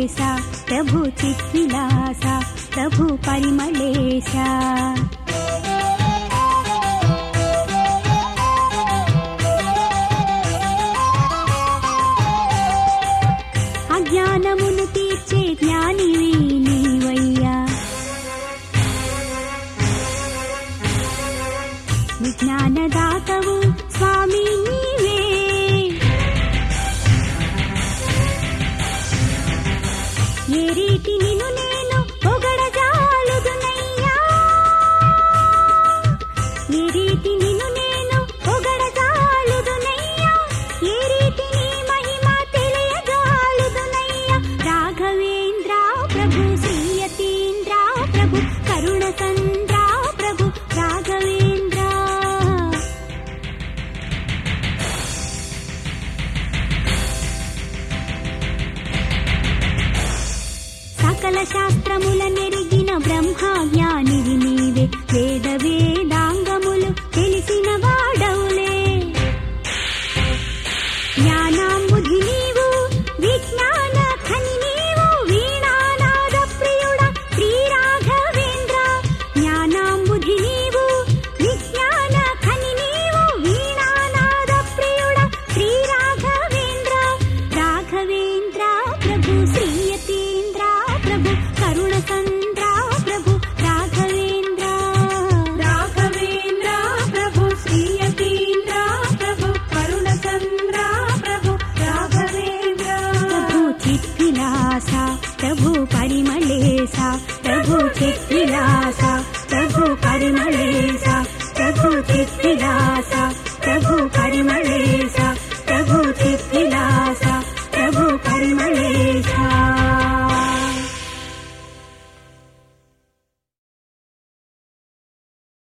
प्रभु चिद्विलासा प्रभु परिमलेशा అజ్ఞానమును తీర్చే జ్ఞానివి నీవయ్యా విజ్ఞానదాతవు స్వామి నీవే ఏ రీతి నిన్ను నేను పొగడజాలుదునయ్యా ఏ రీతి నిన్ను నేను పొగడజాలుదునయ్యా ఏ రీతి నీ మహిమ తెలియజాలుదునయ్యా రాఘవేంద్ర ప్రభు శ్రీయతీంద్ర ప్రభు కరుణచంద్ర ప్రభు రాఘవేంద్ర సకల శాస్త్రముల నెరిగిన బ్రహ్మజ్ఞానివి నీవే వేద వేదాంగములు తెలిసిన వాడవులే జ్ఞానాంబుధి నీవు విజ్ఞాన ఖని నీవు వీణానాద ప్రియుడ శ్రీ రాఘవేంద్ర జ్ఞానాంబుధి నీవు విజ్ఞాన ఖని నీవు వీణానాద ప్రియుడ శ్రీ రాఘవేంద్ర రాఘవేంద్ర ప్రభు శ్రీయతీంద్ర ప్రభు కరుణచంద్ర ప్రభు రాఘవేంద్ర రాఘవేంద్ర ప్రభు శ్రీయతీంద్ర ప్రభు కరుణచంద్ర ప్రభు రాఘవేంద్ర ప్రభు చిద్విలాసా ప్రభు పరిమళేశా ప్రభు చిద్విలాసా ప్రభు పరిమళేశా